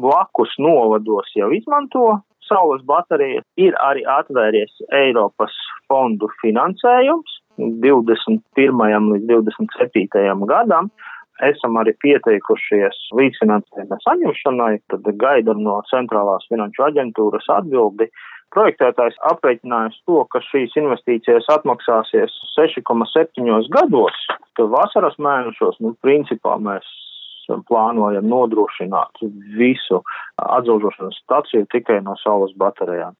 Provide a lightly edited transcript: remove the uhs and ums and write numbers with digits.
blakus novados jau izmanto saules baterijas. Ir arī atvērties Eiropas fondu finansējums 21. līdz 27. gadam. Esam arī pieteikušies līdzfinansējuma saņemšanai, tad gaidam no Centrālās finanšu aģentūras atbildi. Projektētājs aprēķinājis to, ka šīs investīcijas atmaksāsies 6,7 gados, ka vasaras mēnešos, principā mēs plānojam nodrošināt visu atzaudzošanas staciju tikai no saules baterijām.